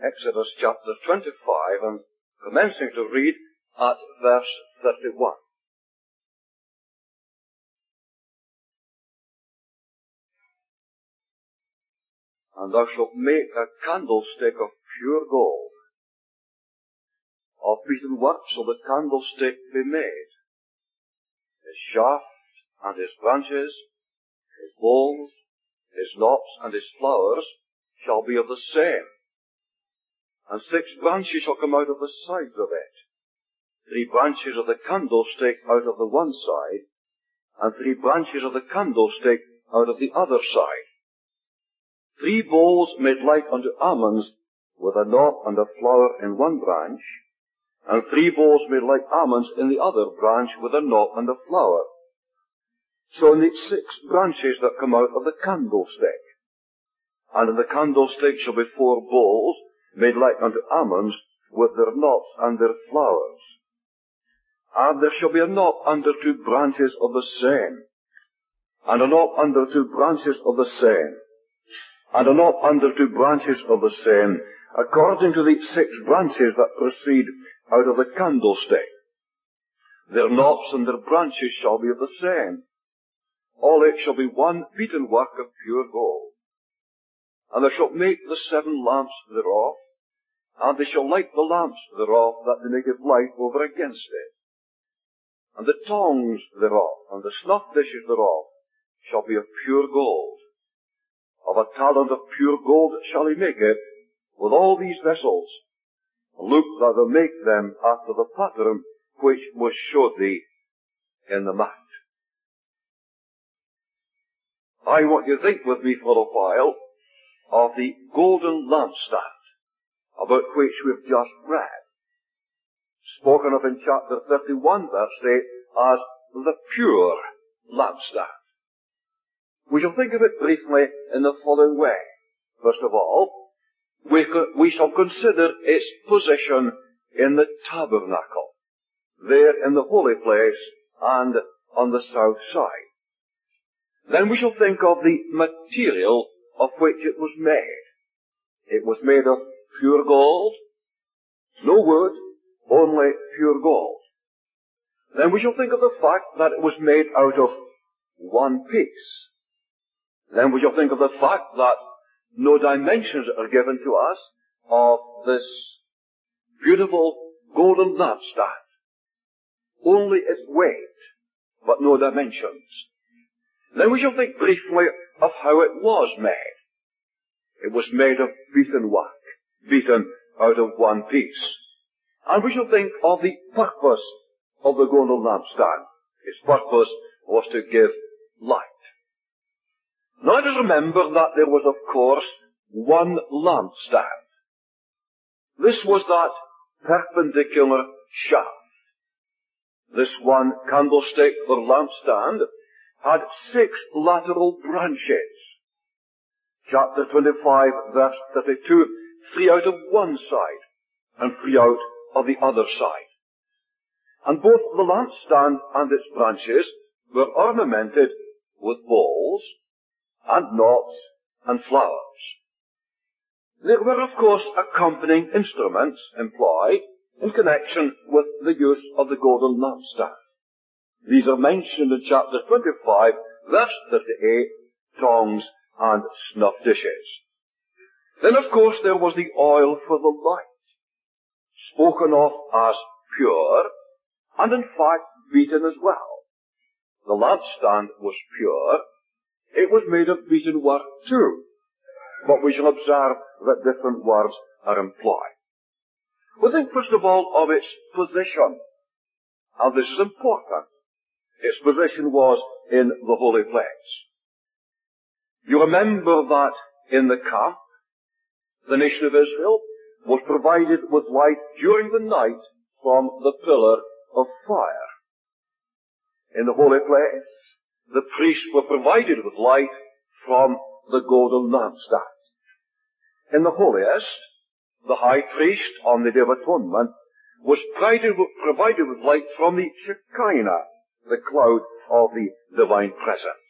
Exodus chapter 25 and commencing to read at verse 31. And thou shalt make a candlestick of pure gold. Of beaten work shall the candlestick be made. His shaft and his branches, his bowls, his knops and his flowers shall be of the same. And 6 branches shall come out of the sides of it. 3 branches of the candlestick out of the one side, and 3 branches of the candlestick out of the other side. 3 bowls made like unto almonds, with a knot and a flower in one branch, and 3 bowls made like almonds in the other branch, with a knot and a flower. So in the 6 branches that come out of the candlestick. And in the candlestick shall be 4 bowls, made like unto almonds, with their knots and their flowers. And there shall be a knot under 2 branches of the same, and a knot under 2 branches of the same, and a knot under 2 branches of the same, according to the 6 branches that proceed out of the candlestick. Their knots and their branches shall be of the same. All it shall be one beaten work of pure gold. And thou shalt make the 7 lamps thereof, and they shall light the lamps thereof, that they may give light over against it. And the tongs thereof, and the snuff dishes thereof, shall be of pure gold. Of a talent of pure gold shall he make it, with all these vessels. Look that thou make them after the pattern which was showed thee in the mount. I want you to think with me for a while of the golden lampstand, about which we've just read, spoken of in chapter 31, verse 8, as the pure lampstand. We shall think of it briefly in the following way. First of all, we shall consider its position in the tabernacle, there in the holy place and on the south side. Then we shall think of the material of which it was made. It was made of pure gold, no wood, only pure gold. Then we shall think of the fact that it was made out of one piece. Then we shall think of the fact that no dimensions are given to us of this beautiful golden lampstand. Only its weight, but no dimensions. Then we shall think briefly of how it was made. It was made of beaten work, beaten out of one piece. And we shall think of the purpose of the golden lampstand. Its purpose was to give light. Now let us remember that there was, of course, one lampstand. This was that perpendicular shaft. This one candlestick or lampstand had 6 lateral branches. Chapter 25, verse 32, 3 out of one side, and 3 out of the other side. And both the lampstand and its branches were ornamented with bowls, and knots, and flowers. There were, of course, accompanying instruments employed in connection with the use of the golden lampstand. These are mentioned in chapter 25, verse 38, tongs and snuff dishes. Then, of course, there was the oil for the light, spoken of as pure, and in fact beaten as well. The lampstand was pure. It was made of beaten work too, but we shall observe that different words are employed. We think first of all of its position, and this is important. Its position was in the holy place. You remember that in the camp, the nation of Israel was provided with light during the night from the pillar of fire. In the holy place, the priests were provided with light from the golden lampstand. In the holiest, the high priest on the Day of Atonement was provided with light from the Shekinah, the cloud of the divine presence.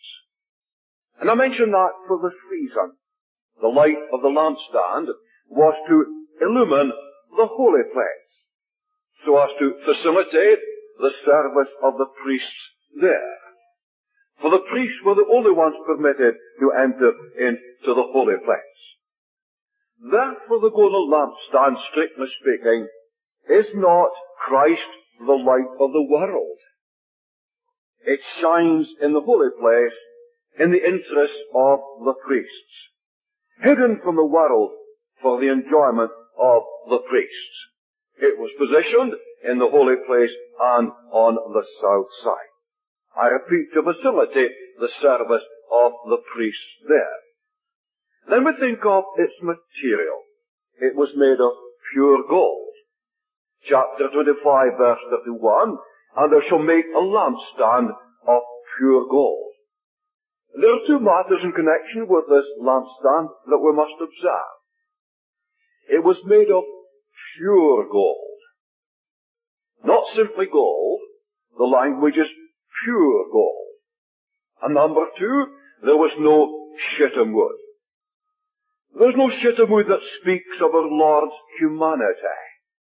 And I mention that for this reason. The light of the lampstand was to illumine the holy place, so as to facilitate the service of the priests there. For the priests were the only ones permitted to enter into the holy place. Therefore the golden lampstand, strictly speaking, is not Christ the light of the world. It shines in the holy place in the interest of the priests, hidden from the world for the enjoyment of the priests. It was positioned in the holy place and on the south side. I repeat, to facilitate the service of the priests there. Then we think of its material. It was made of pure gold. Chapter 25, verse 31, and they shall make a lampstand of pure gold. There are two matters in connection with this lampstand that we must observe. It was made of pure gold. Not simply gold. The language is pure gold. And number two, there was no shittim wood. There's no shittim wood that speaks of our Lord's humanity.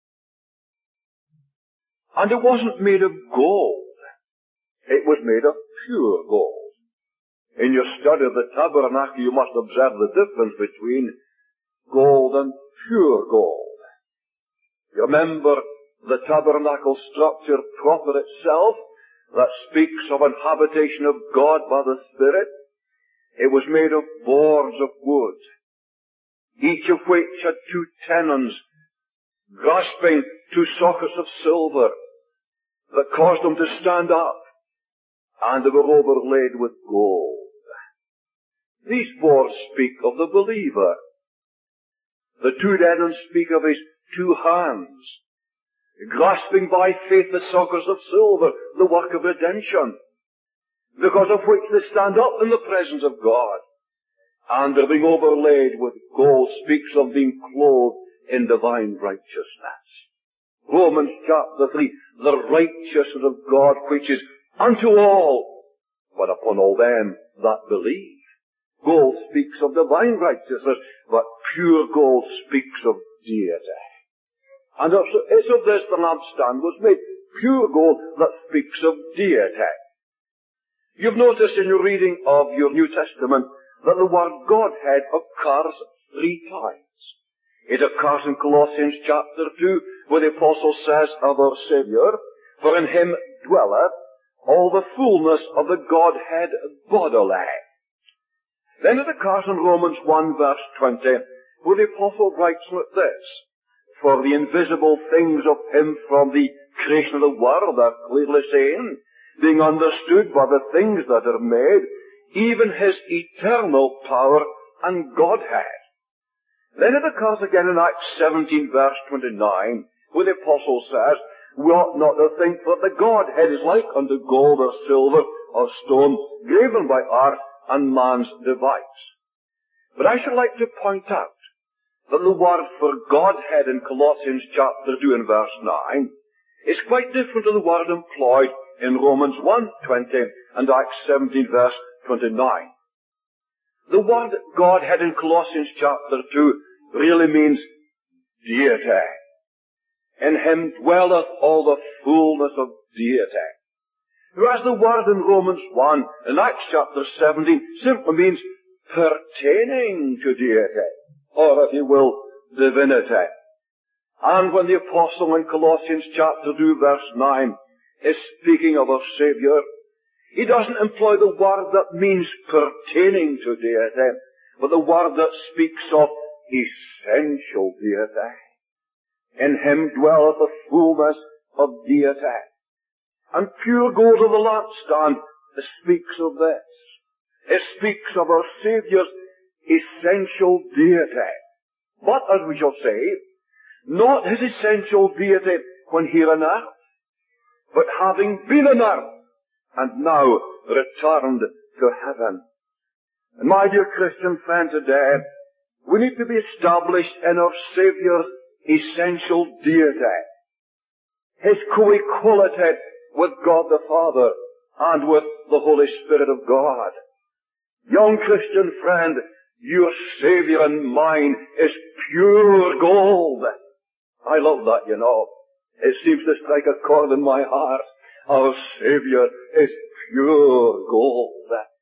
And it wasn't made of gold. It was made of pure gold. In your study of the tabernacle, you must observe the difference between gold and pure gold. You remember the tabernacle structure proper itself that speaks of an habitation of God by the Spirit? It was made of boards of wood, each of which had two tenons grasping two sockets of silver that caused them to stand up, and they were overlaid with gold. These boards speak of the believer. The two tenons speak of his two hands, grasping by faith the sockets of silver, the work of redemption, because of which they stand up in the presence of God. And they're being overlaid with gold speaks of being clothed in divine righteousness. Romans chapter 3, the righteousness of God which is unto all, but upon all them that believe. Gold speaks of divine righteousness, but pure gold speaks of deity. And it's of this the lampstand was made, pure gold that speaks of deity. You've noticed in your reading of your New Testament that the word Godhead occurs 3 times. It occurs in Colossians chapter 2, where the apostle says of our Saviour, for in him dwelleth all the fullness of the Godhead bodily. Then it occurs in Romans 1 verse 20, where the apostle writes like this, for the invisible things of him from the creation of the world are clearly seen, being understood by the things that are made, even his eternal power and Godhead. Then it occurs again in Acts 17 verse 29, where the apostle says, we ought not to think that the Godhead is like unto gold or silver or stone, graven by art and man's device. But I should like to point out that the word for Godhead in Colossians chapter 2 and verse 9 is quite different to the word employed in Romans 1:20 and Acts 17 verse 29. The word Godhead in Colossians chapter 2 really means deity. In him dwelleth all the fullness of deity. Whereas the word in Romans 1 and Acts chapter 17 simply means pertaining to deity, or if you will, divinity. And when the apostle in Colossians chapter 2 verse 9 is speaking of our Saviour, he doesn't employ the word that means pertaining to deity, but the word that speaks of essential deity. In him dwelleth the fullness of deity. And pure gold of the lampstand speaks of this. It speaks of our Saviour's essential deity. But, as we shall say, not his essential deity when here on earth, but having been on earth and now returned to heaven. And my dear Christian friend, today, we need to be established in our Saviour's essential deity, his co-equality with God the Father and with the Holy Spirit of God. Young Christian friend, Your Savior and mine is pure gold. I love that, you know. It seems to strike a chord in my heart. Our Savior is pure gold.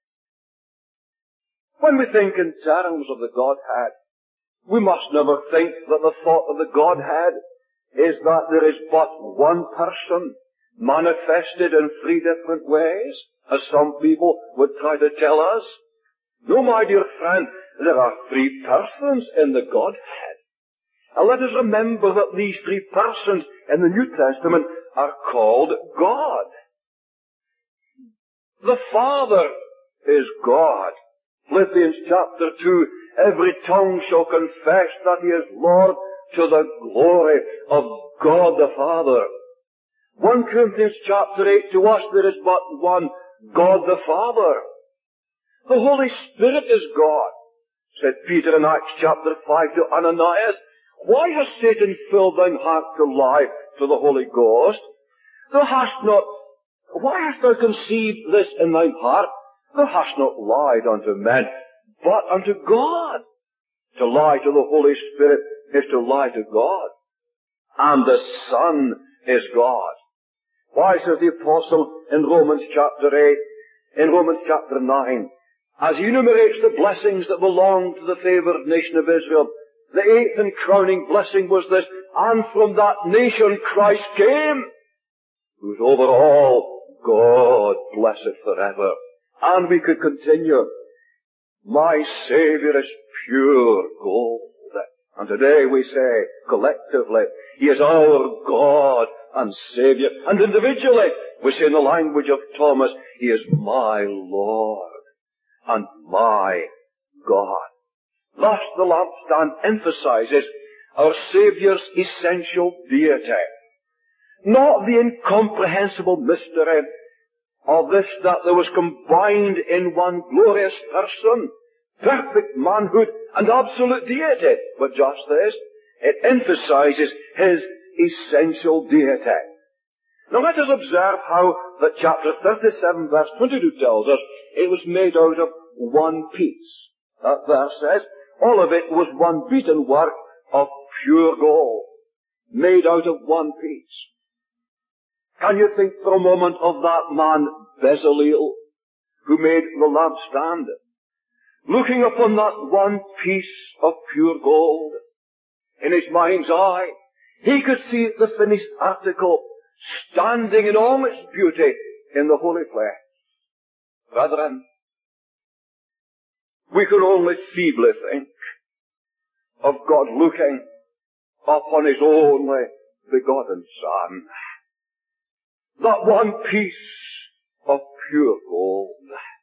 When we think in terms of the Godhead, we must never think that the thought of the Godhead is that there is but one person manifested in three different ways, as some people would try to tell us. No, my dear friend, there are three persons in the Godhead. And let us remember that these three persons in the New Testament are called God. The Father is God. Philippians chapter 2, every tongue shall confess that He is Lord to the glory of God the Father. 1 Corinthians chapter 8, to us there is but one God the Father. The Holy Spirit is God. Said Peter in Acts chapter 5 to Ananias, why has Satan filled thine heart to lie to the Holy Ghost? Why hast thou conceived this in thine heart? Thou hast not lied unto men, but unto God. To lie to the Holy Spirit is to lie to God. And the Son is God. Why, says the Apostle in Romans chapter 8, in Romans chapter 9, as he enumerates the blessings that belong to the favored nation of Israel, the eighth and crowning blessing was this, and from that nation Christ came, who's over all God blessed forever. And we could continue. My Savior is pure gold. And today we say, collectively, He is our God and Savior. And individually, we say in the language of Thomas, He is my Lord and my God. Thus the lampstand emphasizes our Saviour's essential deity. Not the incomprehensible mystery of this, that there was combined in one glorious person, perfect manhood and absolute deity, but just this, it emphasizes His essential deity. Now let us observe how that chapter 37 verse 22 tells us it was made out of one piece. That verse says, all of it was one beaten work of pure gold, made out of one piece. Can you think for a moment of that man Bezalel, who made the lampstand? Looking upon that one piece of pure gold, in his mind's eye, he could see the finished article standing in all its beauty in the holy place. Brethren, we can only feebly think of God looking upon His only begotten Son. That one piece of pure gold,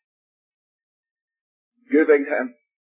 giving Him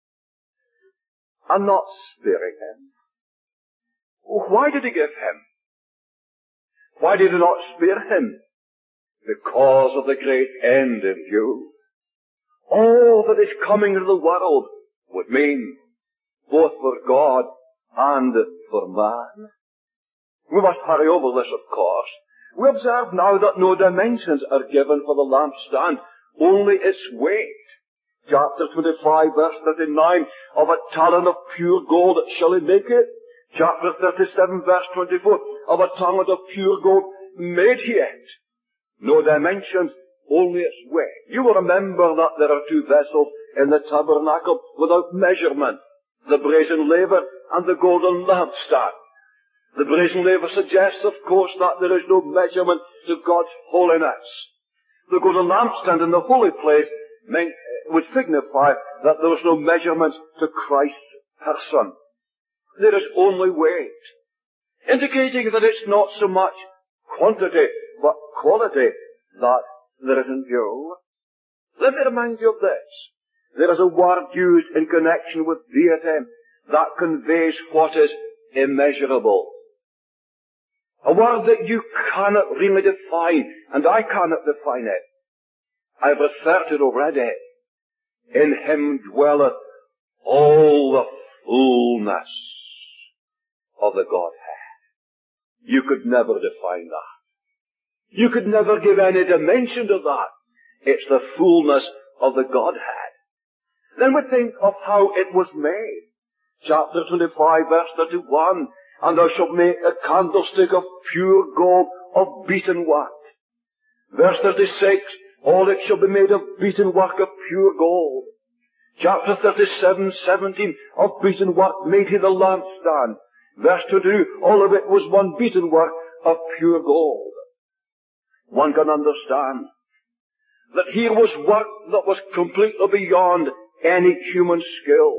and not sparing Him. Why did He give Him? Why did He not spare Him? Because of the great end in view. All that is coming into the world would mean both for God and for man. We must hurry over this, of course. We observe now that no dimensions are given for the lampstand, only its weight. Chapter 25, verse 39, of a talent of pure gold shall He make it. Chapter 37, verse 24, of a talent of pure gold made He it. No dimensions, only its weight. You will remember that there are two vessels in the tabernacle without measurement, the brazen laver and the golden lampstand. The brazen laver suggests, of course, that there is no measurement to God's holiness. The golden lampstand in the holy place would signify that there was no measurement to Christ's person. There is only weight, indicating that it's not so much quantity, but quality that there is in view. Let me remind you of this. There is a word used in connection with deity that conveys what is immeasurable. A word that you cannot really define, and I cannot define it. I've referred to it already. In Him dwelleth all the fullness of the Godhead. You could never define that. You could never give any dimension to that. It's the fullness of the Godhead. Then we think of how it was made. Chapter 25, verse 31, and thou shalt make a candlestick of pure gold of beaten work. Verse 36, all it shall be made of beaten work of pure gold. Chapter 37, 17, of beaten work made he the lampstand. Verse 22, all of it was one beaten work of pure gold. One can understand that here was work that was completely beyond any human skill.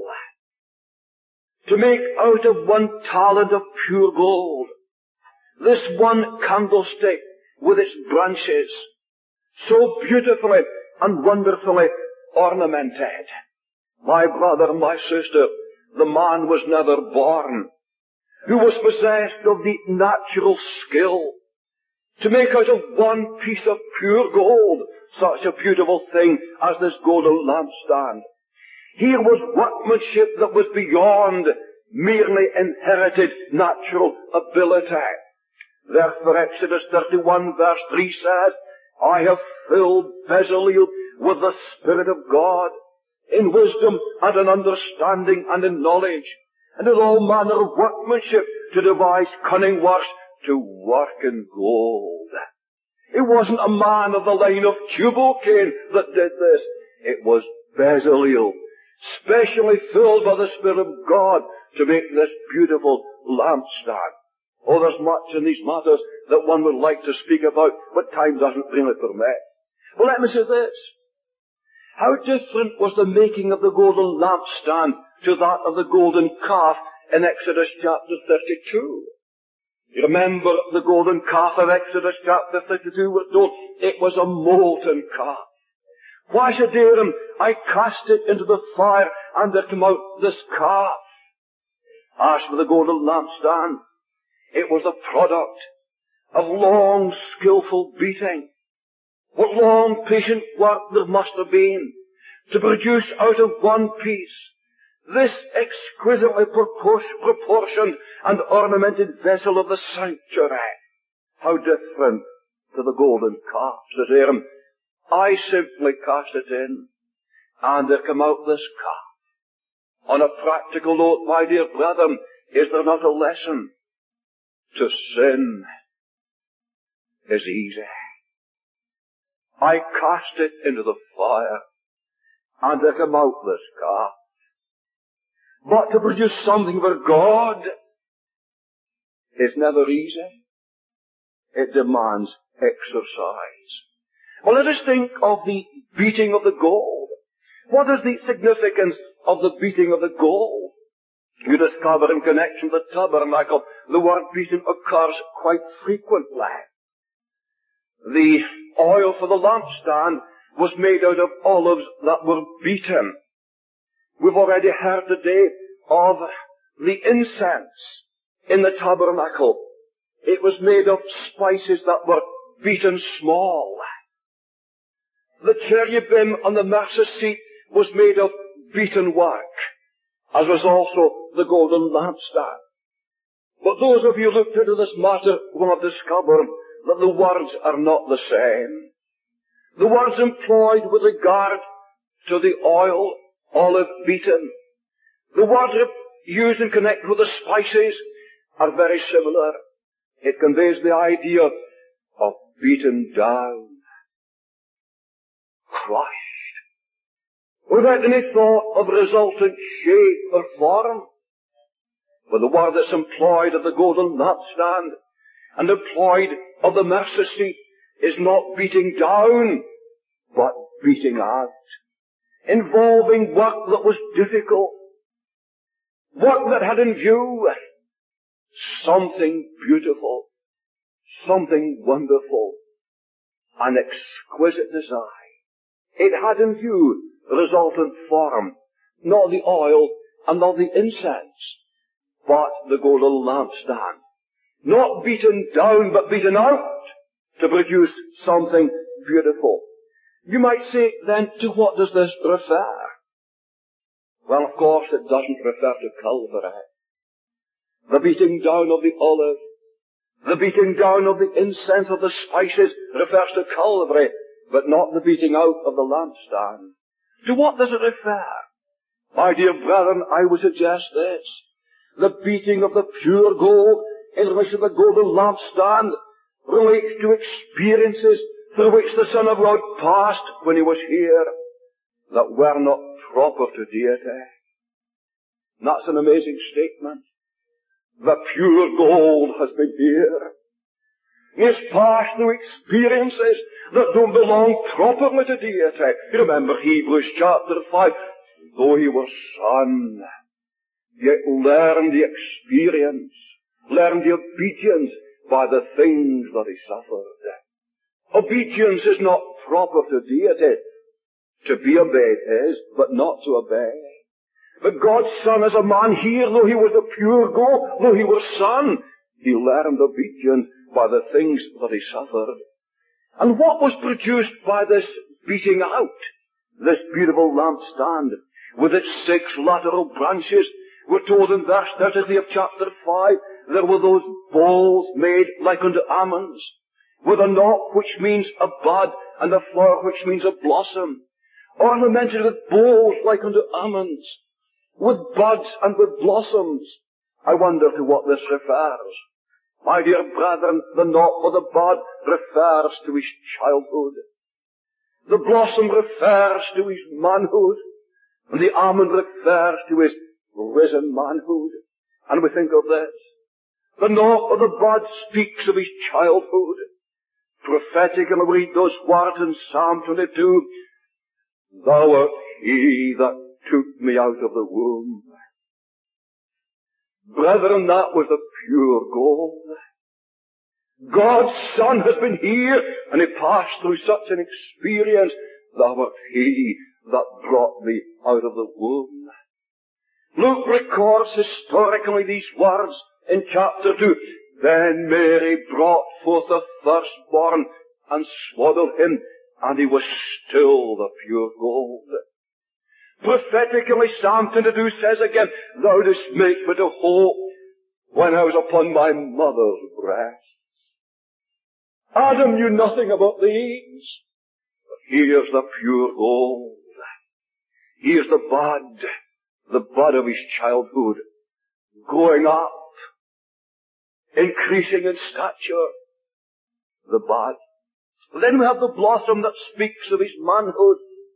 To make out of one talent of pure gold, this one candlestick with its branches, so beautifully and wonderfully ornamented. My brother, my sister, the man was never born who was possessed of the natural skill to make out of one piece of pure gold such a beautiful thing as this golden lampstand. Here was workmanship that was beyond merely inherited natural ability. Therefore Exodus 31 verse 3 says, I have filled Bezalel with the Spirit of God, in wisdom and in understanding and in knowledge, and in all manner of workmanship to devise cunning works, to work in gold. It wasn't a man of the line of Tubal-Cain that did this. It was Bezalel, specially filled by the Spirit of God to make this beautiful lampstand. Oh, there's much in these matters that one would like to speak about, but time doesn't really permit. Well, let me say this. How different was the making of the golden lampstand to that of the golden calf in Exodus chapter 32? You remember the golden calf of Exodus chapter 32 was told it was a molten calf. Why, said Aaron, I cast it into the fire and there came out this calf. As for the golden lampstand, it was the product of long, skillful beating. What long, patient work there must have been to produce out of one piece this exquisitely proportioned and ornamented vessel of the sanctuary. How different to the golden calf, said Aaron. I simply cast it in, and there came out this calf. On a practical note, my dear brethren, is there not a lesson? To sin is easy. I cast it into the fire, and there came out this calf. But to produce something for God is never easy. It demands exercise. Well, let us think of the beating of the gold. What is the significance of the beating of the gold? You discover in connection with the tabernacle, the word beaten occurs quite frequently. The oil for the lampstand was made out of olives that were beaten. We've already heard today of the incense in the tabernacle. It was made of spices that were beaten small. The cherubim on the mercy seat was made of beaten work, as was also the golden lampstand. But those of you who looked into this matter will have discovered that the words are not the same. The words employed with regard to the oil, olive beaten, the words used in connection with the spices are very similar. It conveys the idea of beaten down, crushed, without any thought of resultant shape or form. But the word that's employed of the golden lampstand and employed of the mercy seat is not beating down, but beating out, involving work that was difficult, work that had in view something beautiful, something wonderful, an exquisite design. It had in view resultant form, not the oil and not the incense, but the golden lampstand. Not beaten down, but beaten out to produce something beautiful. You might say, then, to what does this refer? Well, of course, it doesn't refer to Calvary. The beating down of the olive, the beating down of the incense of the spices refers to Calvary, but not the beating out of the lampstand. To what does it refer? My dear brethren, I would suggest this. The beating of the pure gold in relation to the golden lampstand relates to experiences through which the Son of God passed when he was here that were not proper to deity. And that's an amazing statement. The pure gold has been here. He has passed through experiences that don't belong properly to deity. You remember Hebrews chapter 5. Though he was Son, yet learned the experience, learned the obedience by the things that he suffered. Obedience is not proper to deity. To be obeyed is, but not to obey. But God's Son as a man here, though he was the pure gold, though he was Son, he learned obedience by the things that he suffered. And what was produced by this beating out, this beautiful lampstand, with its 6 lateral branches? We're told in verse 33 of chapter 5, there were those bowls made like unto almonds, with a knot which means a bud, and a flower which means a blossom, ornamented with bowls like unto almonds, with buds and with blossoms. I wonder to what this refers. My dear brethren, the knot or the bud refers to his childhood. The blossom refers to his manhood. And the almond refers to his risen manhood. And we think of this. The knot or the bud speaks of his childhood. Prophetically we read those words in Psalm 22. Thou art he that took me out of the womb. Brethren, that was the pure gold. God's Son has been here, and he passed through such an experience. Thou art he that brought me out of the womb. Luke records historically these words in chapter 2. Then Mary brought forth the firstborn and swaddled him, and he was still the pure gold. Prophetically, Psalm 22 says again, Thou didst make me to hope when I was upon my mother's breast. Adam knew nothing about these. But here's the pure gold. Here's the bud of his childhood, growing up, increasing in stature. The bud. Then we have the blossom that speaks of his manhood.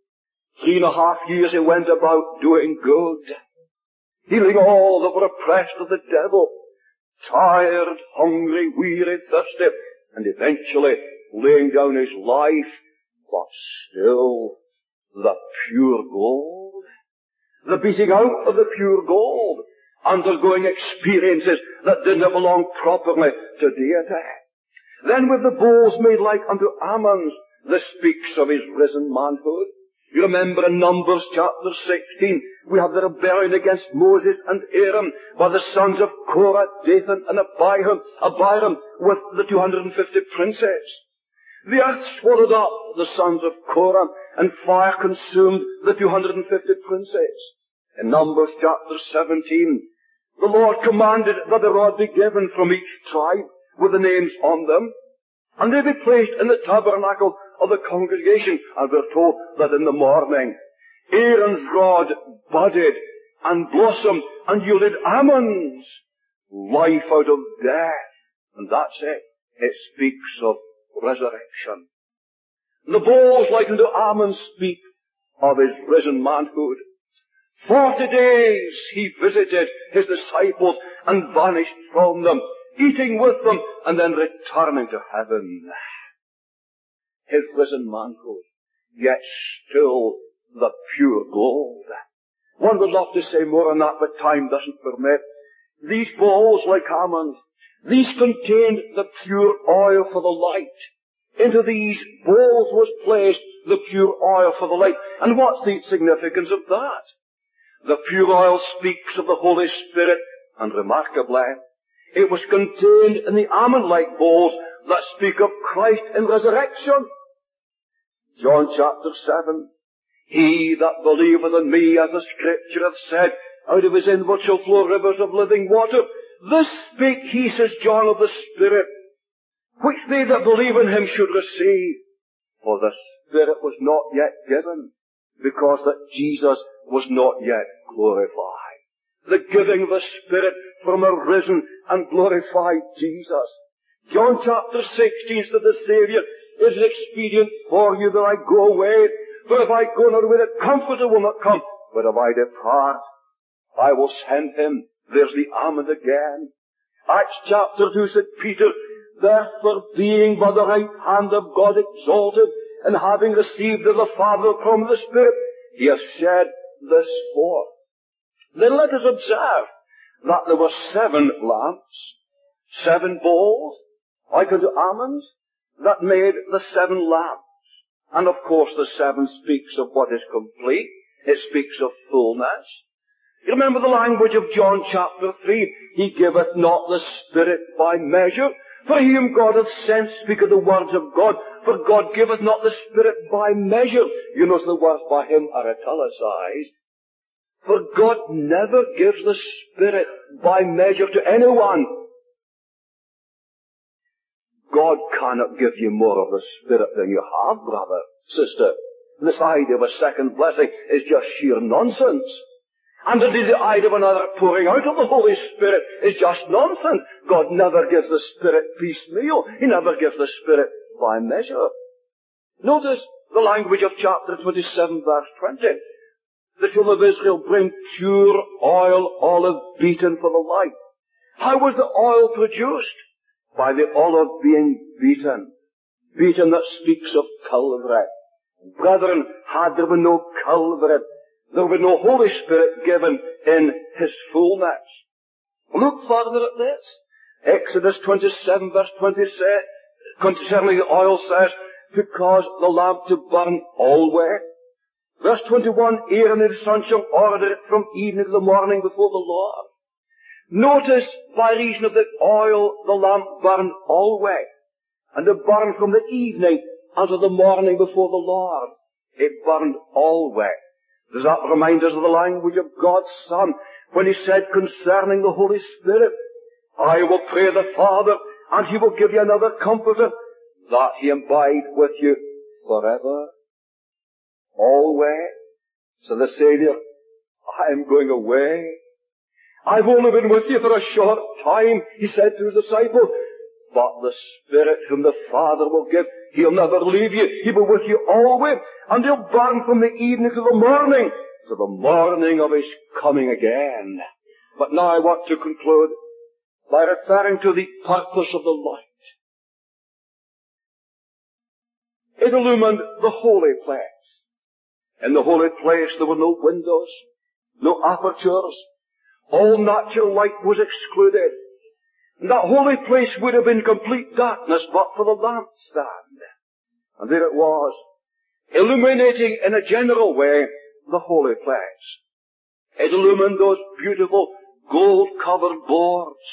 3.5 years he went about doing good, healing all that were oppressed of the devil, tired, hungry, weary, thirsty, and eventually laying down his life, but still the pure gold. The beating out of the pure gold, undergoing experiences that did not belong properly to deity. Then with the bowls made like unto almonds, this speaks of his risen manhood. You remember in Numbers chapter 16, we have the rebellion against Moses and Aaron by the sons of Korah, Dathan and Abiram with the 250 princes. The earth swallowed up the sons of Korah, and fire consumed the 250 princes. In Numbers chapter 17, the Lord commanded that a rod be given from each tribe with the names on them, and they be placed in the tabernacle of the congregation. And we're told that in the morning, Aaron's rod budded and blossomed and yielded almonds, life out of death. And that's it. It speaks of resurrection. The bowls like unto almonds speak of his risen manhood. 40 days he visited his disciples and vanished from them, eating with them and then returning to heaven. His risen manhood, yet still the pure gold. One would love to say more on that, but time doesn't permit. These bowls like almonds, these contained the pure oil for the light. Into these bowls was placed the pure oil for the light. And what's the significance of that? The pure oil speaks of the Holy Spirit, and remarkably, it was contained in the almond-like bowls that speak of Christ in resurrection. John chapter 7, He that believeth in me, as the Scripture hath said, out of his inward shall flow rivers of living water. This spake he, says John, of the Spirit, which they that believe in him should receive. For the Spirit was not yet given, because that Jesus was not yet glorified. The giving of the Spirit from a risen and glorified Jesus. John chapter 16 said the Saviour, "It is expedient for you that I go away, for if I go not away, the Comforter will not come. But if I depart, I will send him." There's the amen again. Acts chapter 2 said Peter, "Therefore being by the right hand of God exalted, and having received of the Father the promise of the Spirit, he has shed this forth." Then let us observe that there were 7 lamps, 7 bowls, like unto almonds, that made the 7 lamps. And of course the 7 speaks of what is complete. It speaks of fullness. You remember the language of John chapter 3. "He giveth not the Spirit by measure, for he whom God hath sent speaketh the words of God, for God giveth not the Spirit by measure." You notice the words by him are italicized. For God never gives the Spirit by measure to anyone. God cannot give you more of the Spirit than you have, brother, sister. This idea of a second blessing is just sheer nonsense. And indeed the idea of another pouring out of the Holy Spirit is just nonsense. God never gives the Spirit piecemeal. He never gives the Spirit by measure. Notice the language of chapter 27 verse 20. "The children of Israel bring pure oil, olive beaten for the light." How was the oil produced? By the olive being beaten. Beaten, that speaks of Calvary. Brethren, had there been no Calvary, there would be no Holy Spirit given in His fullness. Look further at this. Exodus 27 verse 26, concerning the oil says, "To cause the lamp to burn always." Verse 21, "Aaron and his son shall order it from evening to the morning before the Lord." Notice, by reason of the oil, the lamp burned always. And it burned from the evening unto the morning before the Lord. It burned always. Does that remind us of the language of God's Son when He said concerning the Holy Spirit, "I will pray the Father, and He will give you another Comforter, that He abide with you forever." Always. So the Saviour, "I am going away. I've only been with you for a short time," He said to His disciples, "but the Spirit whom the Father will give, He'll never leave you. He will be with you always, and He'll burn from the evening to the morning of His coming again." But now I want to conclude by referring to the purpose of the light. It illumined the holy place. In the holy place there were no windows, no apertures. All natural light was excluded. And that holy place would have been complete darkness but for the lampstand. And there it was, illuminating in a general way the holy place. It illumined those beautiful gold-covered boards,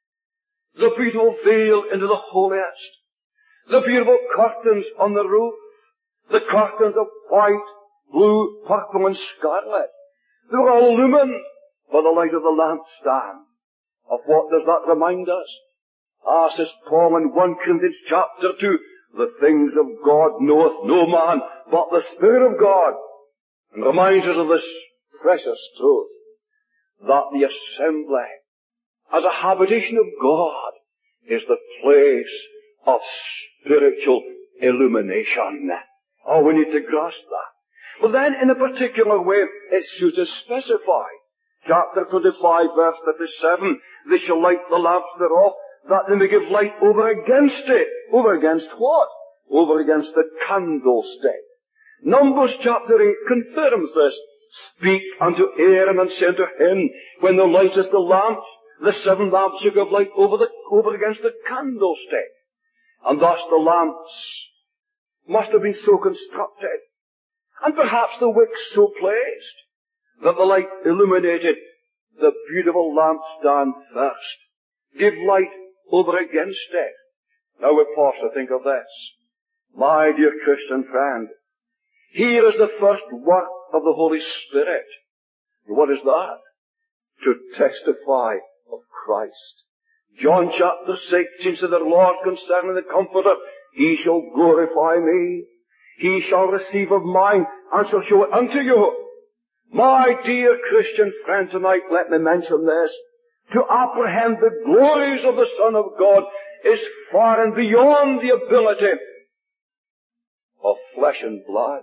the beautiful veil into the holiest, the beautiful curtains on the roof, the curtains of white, blue, purple, and scarlet. They were all illumined by the light of the lampstand. Of what does that remind us? Says Paul in 1 Corinthians chapter 2, "The things of God knoweth no man, but the Spirit of God." And reminds us of this precious truth, that the assembly, as a habitation of God, is the place of spiritual illumination. Oh, we need to grasp that. But then, in a particular way, it should have specified. Chapter 25, verse 37, "They shall light the lamps thereof, that they may give light over against it." Over against what? Over against the candlestick. Numbers chapter 8 confirms this. "Speak unto Aaron and say unto him, when thou lightest the lamps, the 7 lamps shall give light over against the candlestick." And thus the lamps must have been so constructed, and perhaps the wicks so placed, that the light illuminated the beautiful lampstand first, give light over against it. Now we pause to think of this. My dear Christian friend, here is the first work of the Holy Spirit. What is that? To testify of Christ. John chapter 16 said the Lord concerning the Comforter, "He shall glorify me. he shall receive of mine and shall show it unto you. My dear Christian friend, tonight let me mention this. To apprehend the glories of the Son of God is far and beyond the ability of flesh and blood.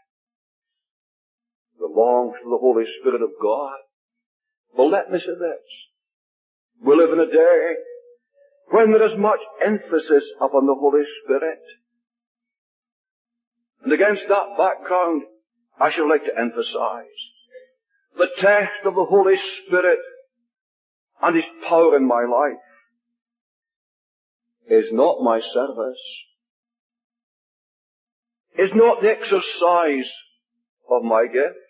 It belongs to the Holy Spirit of God. But let me say this. We live in a day when there is much emphasis upon the Holy Spirit. And against that background, I should like to emphasize the test of the Holy Spirit and His power in my life is not my service, is not the exercise of my gift,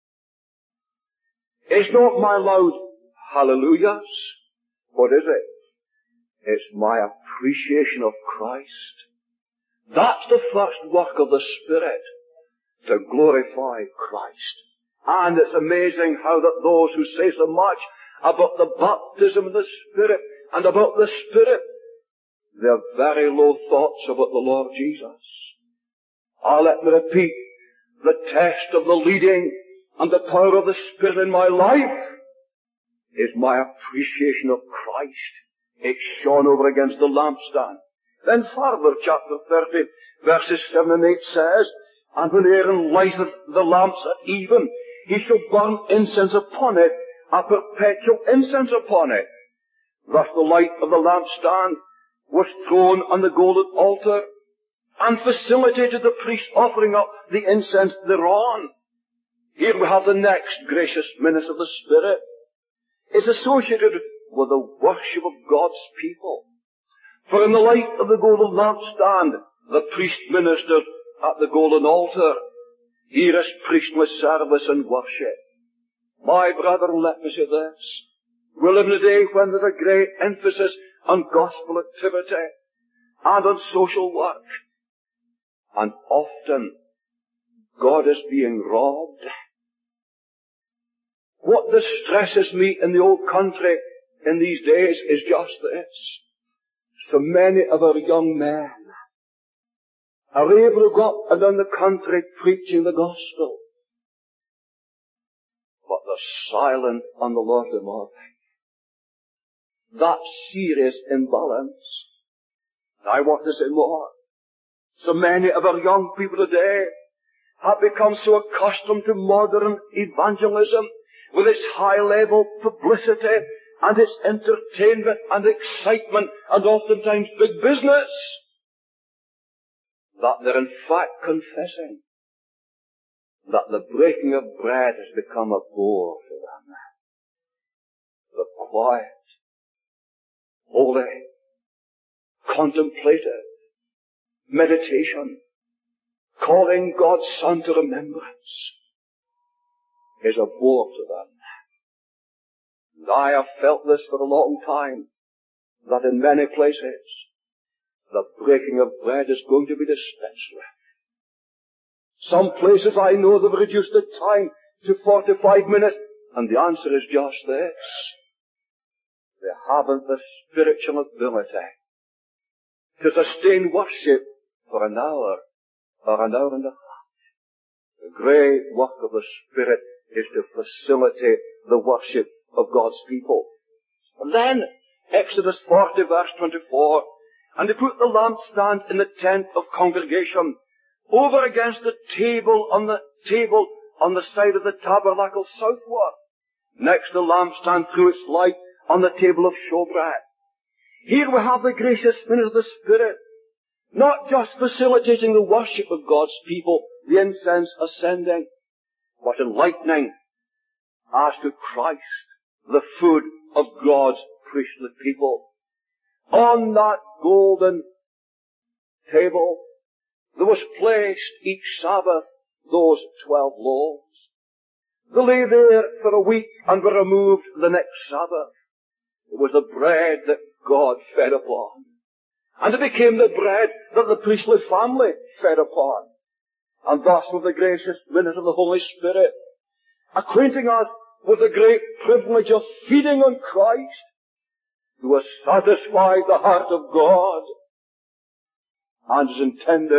is not my loud hallelujahs. What is it? It's my appreciation of Christ. That's the first work of the Spirit, to glorify Christ. And it's amazing how that those who say so much about the baptism of the Spirit and about the Spirit, they have very low thoughts about the Lord Jesus. Let me repeat, the test of the leading and the power of the Spirit in my life is my appreciation of Christ. It's shone over against the lampstand. Then further, chapter 30, verses 7 and 8 says, and when Aaron lighteth the lamps at even, he shall burn incense upon it, a perpetual incense upon it. Thus the light of the lampstand was thrown on the golden altar and facilitated the priest offering up the incense thereon. Here we have the next gracious minister of the Spirit. It's associated with the worship of God's people. For in the light of the golden lampstand, the priest ministered at the golden altar. Here is priestly service and worship. My brethren, let me say this. We live in a day when there's a great emphasis on gospel activity and on social work. And often, God is being robbed. What distresses me in the old country in these days is just this. So many of our young men are able to go up and down the country preaching the gospel, but they're silent on the Lord of life. That serious imbalance. I want to say more. So many of our young people today have become so accustomed to modern evangelism with its high-level publicity and its entertainment and excitement and oftentimes big business, that they're in fact confessing that the breaking of bread has become a bore for them. The quiet, holy, contemplative meditation, calling God's Son to remembrance, is a bore to them. And I have felt this for a long time, that in many places, the breaking of bread is going to be dispensed with. Some places I know they've reduced the time to 45 minutes, and the answer is just this. They haven't the spiritual ability to sustain worship for an hour or an hour and a half. The great work of the Spirit is to facilitate the worship of God's people. And then, Exodus 40 verse 24, and they put the lampstand in the tent of congregation over against the table on the side of the tabernacle southward. Next the lampstand threw its light on the table of showbread. Here we have the gracious minister of the Spirit, not just facilitating the worship of God's people, the incense ascending, but enlightening as to Christ, the food of God's priestly people. On that golden table, there was placed each Sabbath those 12 loaves. They lay there for a week and were removed the next Sabbath. It was the bread that God fed upon. And it became the bread that the priestly family fed upon. And thus with the gracious minister of the Holy Spirit, acquainting us with the great privilege of feeding on Christ, who has satisfied the heart of God and is intended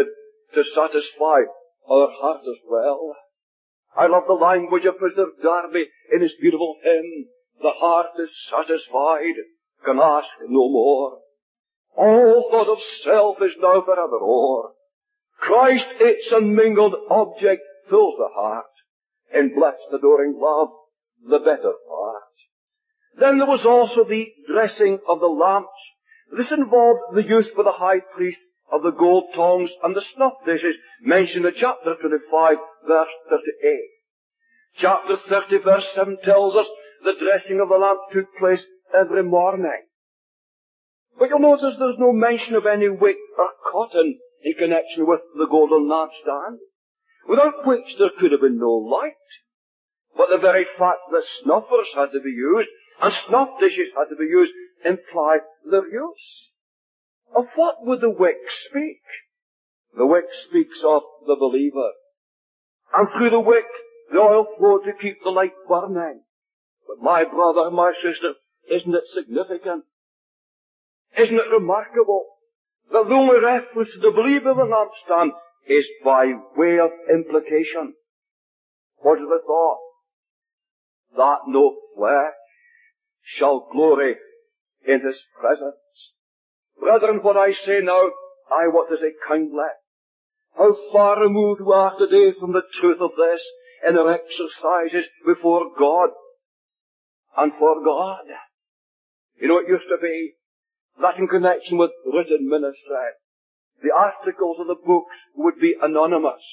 to satisfy our heart as well. I love the language of Mr. Darby in his beautiful hymn, "The heart is satisfied, can ask no more. All thought of self is now forever o'er. Christ, its unmingled object, fills the heart, in blessed adoring love, the better part." Then there was also the dressing of the lamps. This involved the use for the high priest of the gold tongs and the snuff dishes mentioned in chapter 25, verse 38. Chapter 30, verse 7 tells us the dressing of the lamp took place every morning. But you'll notice there's no mention of any wick or cotton in connection with the golden lampstand, without which there could have been no light. But the very fact that snuffers had to be used and snuff dishes had to be used implied their use. Of what would the wick speak? The wick speaks of the believer. And through the wick, the oil flowed to keep the light burning. But my brother, my sister, isn't it significant? Isn't it remarkable that the only reference to the believer of the lampstand is by way of implication? What is the thought? That no flesh shall glory in his presence. Brethren, what I say now, I want to say kindly. How far removed we are today from the truth of this in our exercises before God and for God. You know, it used to be that in connection with written ministry, the articles of the books would be anonymous.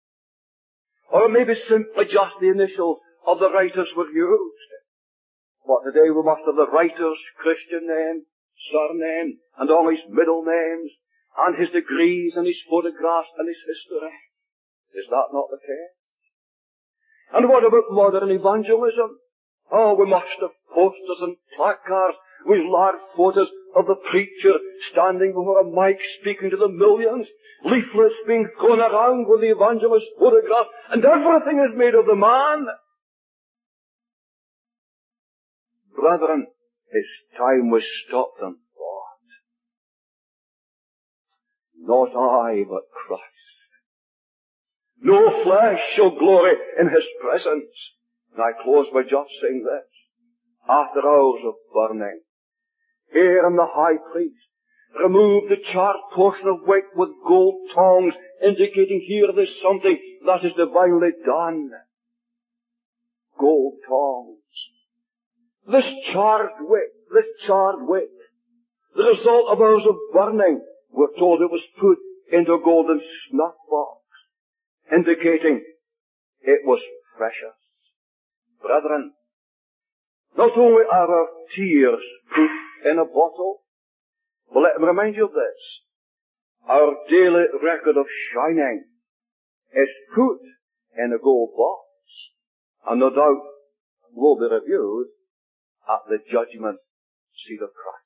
Or maybe simply just the initials of the writers were used. But today we must have the writer's Christian name, surname, and all his middle names, and his degrees, and his photographs, and his history. Is that not the case? And what about modern evangelism? Oh, we must have posters and placards with large photos of the preacher standing before a mic speaking to the millions, leaflets being thrown around with the evangelist's photograph, and everything is made of the man. Brethren, his time was stopped and thought. Not I, but Christ. No flesh shall glory in his presence. And I close by just saying this. After hours of burning, here in the high priest removed the charred portion of wick with gold tongs, indicating here there's something that is divinely done. Gold tongs. This charred wick, the result of hours of burning, we're told it was put into a golden snuff box, indicating it was precious. Brethren, not only are our tears put in a bottle, but let me remind you of this. Our daily record of shining is put in a gold box, and no doubt will be reviewed at the judgment seat of Christ.